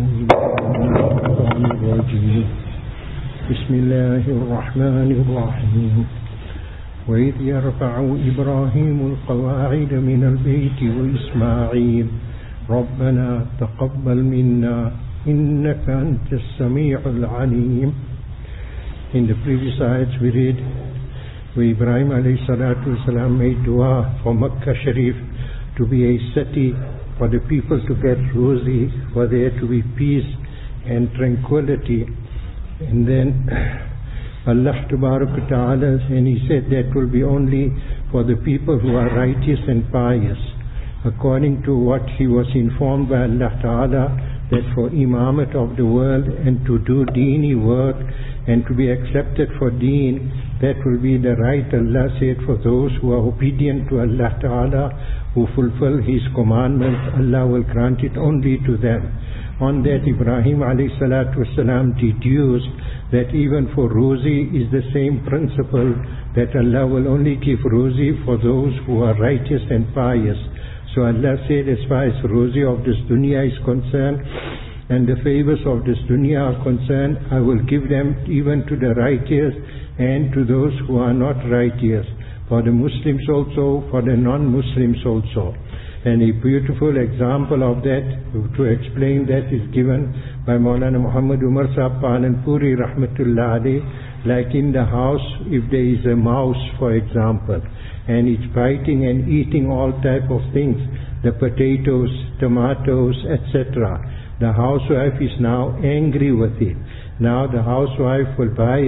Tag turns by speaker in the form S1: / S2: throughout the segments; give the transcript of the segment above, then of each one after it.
S1: بسم الله الرحمن الرحيم وإذ يرفع إبراهيم القواعد من البيت وإسماعيل ربنا تقبل منا إنك أنت السميع العليم. In the previous ayats we read where Ibrahim alayhi salatu wasalam made dua for Makkah Sharif to be a city for the people to get rosy, for there to be peace and tranquility. And then Allah Ta'ala, and He said that will be only for the people who are righteous and pious. According to what he was informed by Allah Ta'ala, that for imamat of the world and to do deeni work and to be accepted for deen, that will be the right, Allah said, for those who are obedient to Allah Ta'ala, who fulfill His commandments, Allah will grant it only to them. On that, Ibrahim alayhi salatu wasalam deduced that even for ruzi is the same principle, that Allah will only give ruzi for those who are righteous and pious. So Allah said, as far as ruzi of this dunya is concerned, and the favors of this dunya are concerned, I will give them even to the righteous and to those who are not righteous, for the Muslims also, for the non-Muslims also. And a beautiful example of that, to explain that, is given by Maulana Muhammad Umar Sahab Palanpuri Rahmatullah alayh. Like in the house, if there is a mouse, for example, and it's biting and eating all type of things, the potatoes, tomatoes, etc. The housewife is now angry with it. Now the housewife will buy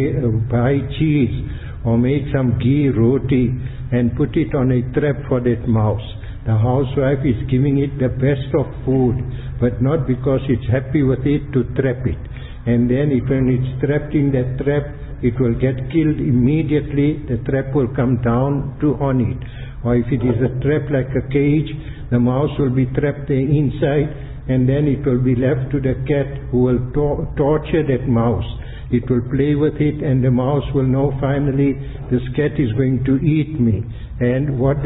S1: cheese or make some ghee roti and put it on a trap for that mouse. The housewife is giving it the best of food, but not because it's happy with it, to trap it. And then when it's trapped in that trap, it will get killed immediately. The trap will come down on it. Or if it is a trap like a cage, the mouse will be trapped there inside, and then it will be left to the cat, who will torture that mouse. It will play with it, and the mouse will know finally this cat is going to eat me. And what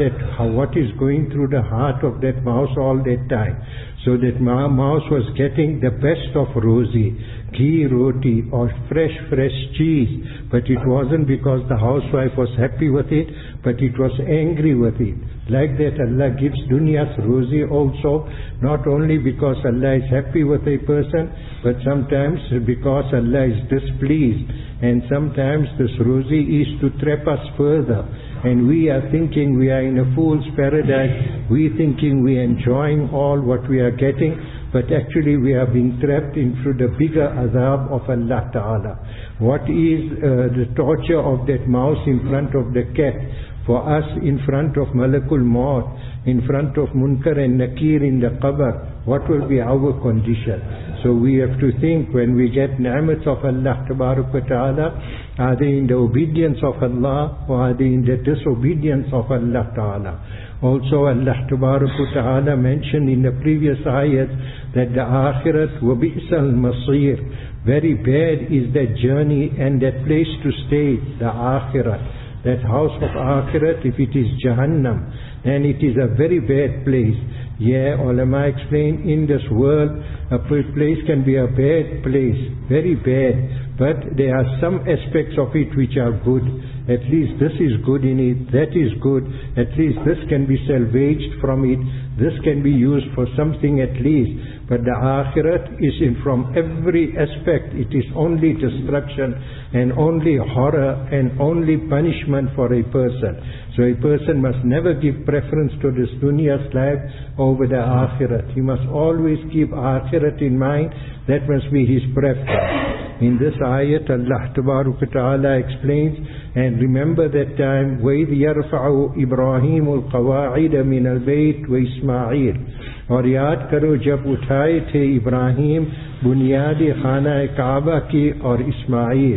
S1: is going through the heart of that mouse all that time. So that mouse was getting the best of rosy, ghee roti or fresh cheese, but it wasn't because the housewife was happy with it, but it was angry with it. Like that, Allah gives dunyas rosy also, not only because Allah is happy with a person, but sometimes because Allah is displeased. And sometimes this rosy is to trap us further. And we are thinking we are in a fool's paradise. We thinking we are enjoying all what we are getting, but actually we are being trapped into the bigger azab of Allah Ta'ala. What is the torture of that mouse in front of the cat? For us in front of Malakul Maut, in front of Munkar and Nakir in the Qabr, what will be our condition? So we have to think, when we get ni'mats of Allah Ta'ala, are they in the obedience of Allah, or are they in the disobedience of Allah Ta'ala? Also Allah Ta'ala mentioned in the previous ayat that the Akhirat wa bi'sal masir, very bad is that journey and that place to stay, the Akhirat. That house of Akhirat, if it is Jahannam, then it is a very bad place. Yeah, ulama explain, in this world, a place can be a bad place, very bad, but there are some aspects of it which are good. At least this is good in it, that is good, at least this can be salvaged from it, this can be used for something at least. But the Akhirat is from every aspect, it is only destruction and only horror and only punishment for a person. So a person must never give preference to this dunya's life over the Akhirat. He must always keep Akhirat in mind. That must be his preference. In this ayat, Allah Ta'ala explains, and remember that time, وَإِذْ يَرْفَعُ إِبْرَاهِيمُ الْقَوَاعِدَ مِنَ الْبَيْتِ وَإِسْمَاعِيلُ. اور یاد کرو جب اٹھائے تھے ابراہیم بنیاد خانہ کعبہ کی اور اسماعیل.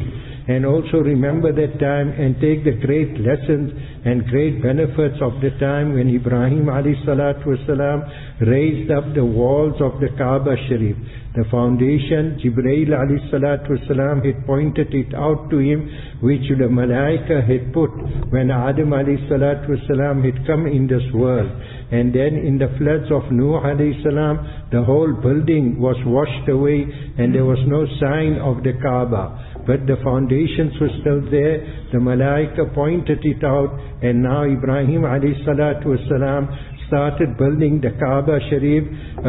S1: and also remember that time and take the great lessons and great benefits of the time when Ibrahim alayhi salatu wasalam raised up the walls of the Kaaba Sharif. The foundation, Jibreel alayhi salatu wasalam had pointed it out to him, which the Malaika had put when Adam alayhi salatu wasalam had come in this world. And then in the floods of Nuh alayhi salam, the whole building was washed away and there was no sign of the Kaaba. But the foundations were still there. The Malaika pointed it out, and now Ibrahim alayhi salatu wasalam started building the Kaaba Sharif,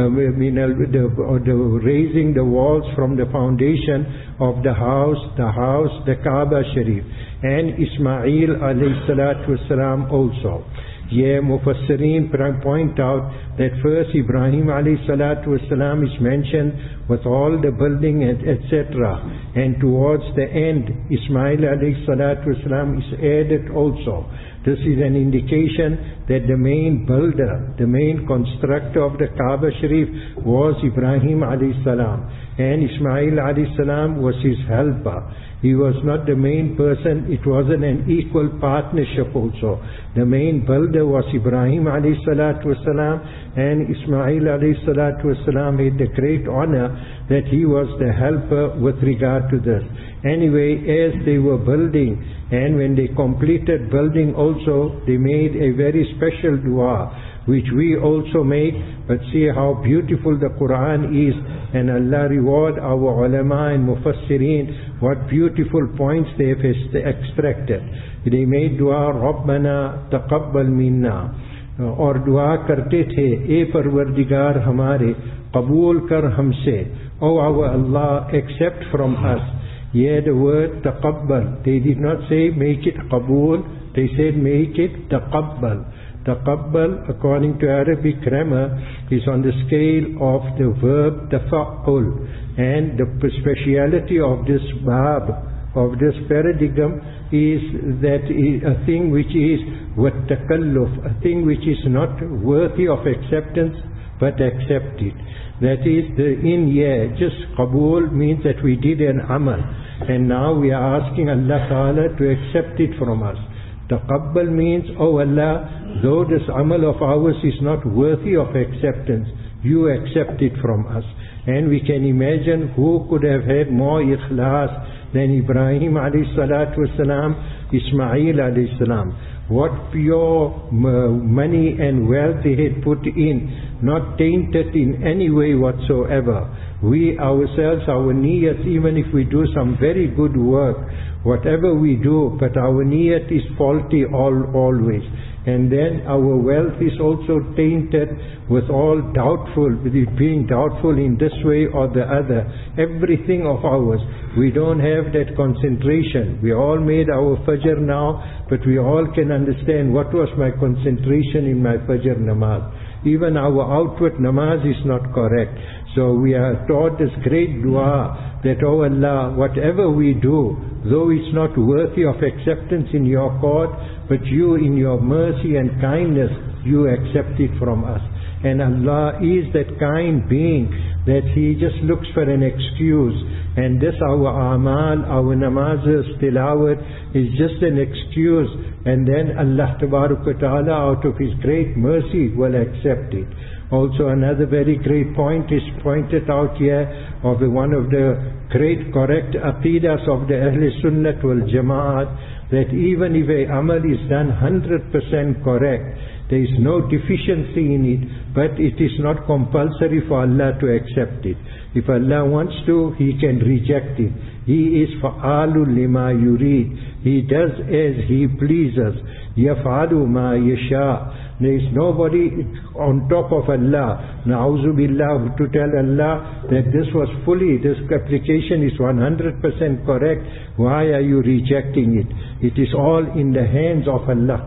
S1: raising the walls from the foundation of the house, the Kaaba Sharif. And Ismail alayhi salatu wasalam also. Yeah, Mufassirin point out that first Ibrahim alayhi salatu wasalam is mentioned with all the building etc. And towards the end, Ismail alayhi salatu wasalam is added also. This is an indication that the main builder, the main constructor of the Kaaba Sharif was Ibrahim alayhi salam. And Ismail alayhi salam was his helper. He was not the main person. It wasn't an equal partnership also. The main builder was Ibrahim alayhi salatu wasalam, and Ismail alayhi salatu wasalam had the great honor that he was the helper with regard to this. Anyway, as they were building, and when they completed building also, they made a very special dua, which we also make. But see how beautiful the Quran is, and Allah reward our ulama and mufassirin, what beautiful points they have extracted. They made dua, Rabbana taqabbal minna, और दुआ करते थे, ए परवरदिगार हमारे कबूल कर हमसे, oh our Allah, accept from us. Yeah, the word taqabbal, they did not say make it qabul, they said make it taqabbal. Taqabbal, according to Arabic grammar, is on the scale of the verb tafa'ul, and the speciality of this bab, of this paradigm, is that a thing which is with takalluf, a thing which is not worthy of acceptance, but accept it. That is the just qabul means that we did an amal, and now we are asking Allah Ta'ala to accept it from us. Taqabbal means, oh Allah, though this amal of ours is not worthy of acceptance, you accept it from us. And we can imagine who could have had more ikhlas than Ibrahim alayhi salatu wasalam, Ismail alayhi salam. What pure money and wealth they had put in, not tainted in any way whatsoever. We ourselves, our niyat, even if we do some very good work, whatever we do, but our niyat is faulty always. And then our wealth is also tainted with all doubtful, with it being doubtful in this way or the other. Everything of ours, we don't have that concentration. We all made our fajr now, but we all can understand what was my concentration in my fajr namaz. Even our outward namaz is not correct. So we are taught this great dua that, oh Allah, whatever we do, though it's not worthy of acceptance in your court, but you in your mercy and kindness, you accept it from us. And Allah is that kind being that He just looks for an excuse. And this our amal, our namazes, tilawat is just an excuse. And then Allah Ta'ala out of His great mercy will accept it. Also another very great point is pointed out here of one of the great correct aqidas of the Ahl Sunnah wal Jama'at, that even if a amal is done 100% correct, there is no deficiency in it, but it is not compulsory for Allah to accept it. If Allah wants to, He can reject it. He is fa'alu lima yurid. He does as He pleases. Yaf'alu ma yasha. There is nobody on top of Allah, na'uzu billah, to tell Allah that this application is 100% correct. Why are you rejecting it? It is all in the hands of Allah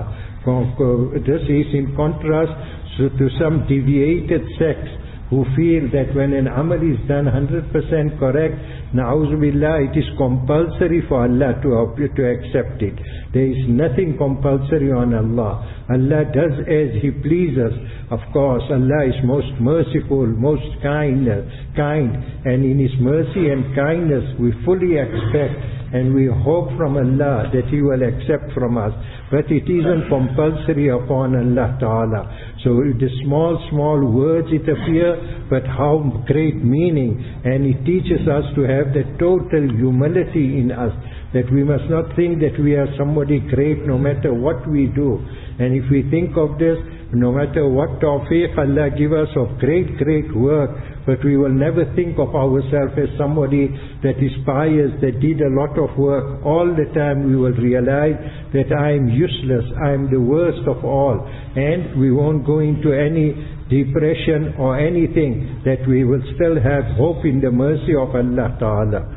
S1: Ta'ala. This is in contrast to some deviated sects who feel that when an amal is done 100% correct, na'uzu billah, it is compulsory for Allah to accept it. There is nothing compulsory on Allah. Allah does as He pleases. Of course, Allah is most merciful, most kind, and in His mercy and kindness we fully expect and we hope from Allah that He will accept from us. But it isn't compulsory upon Allah Ta'ala. So the small words it appear, but how great meaning. And it teaches us to have the total humility in us, that we must not think that we are somebody great no matter what we do. And if we think of this, no matter what tawfiq Allah give us of great work, but we will never think of ourselves as somebody that is pious, that did a lot of work. All the time we will realize that I am useless, I am the worst of all, and we won't go into any depression or anything, that we will still have hope in the mercy of Allah Ta'ala.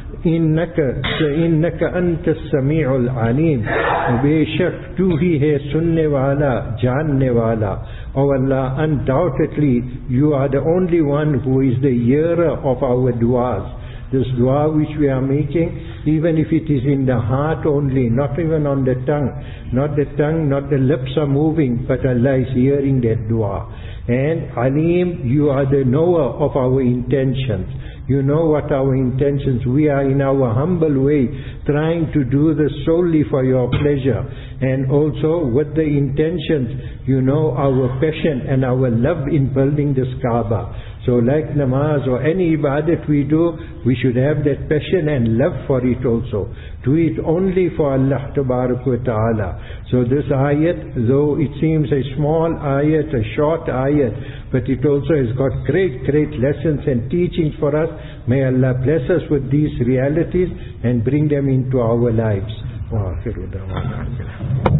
S1: इन्नका अंत समीउल अलीम, बेशक तू ही है सुनने वाला जानने वाला. Oh Allah, undoubtedly you are the only one who is the hearer of our du'as. This dua which we are making, even if it is in the heart only, not even on the tongue, not the lips are moving, but Allah is hearing that dua. And Alim, you are the knower of our intentions. You know what our intentions. We are in our humble way trying to do this solely for your pleasure, and also with the intentions, you know our passion and our love in building this Kaaba. So like namaz or any ibadat we do, we should have that passion and love for it also. Do it only for Allah Tabarak wa Ta'ala. So this ayat, though it seems a small ayat, a short ayat, but it also has got great lessons and teachings for us. May Allah bless us with these realities and bring them into our lives.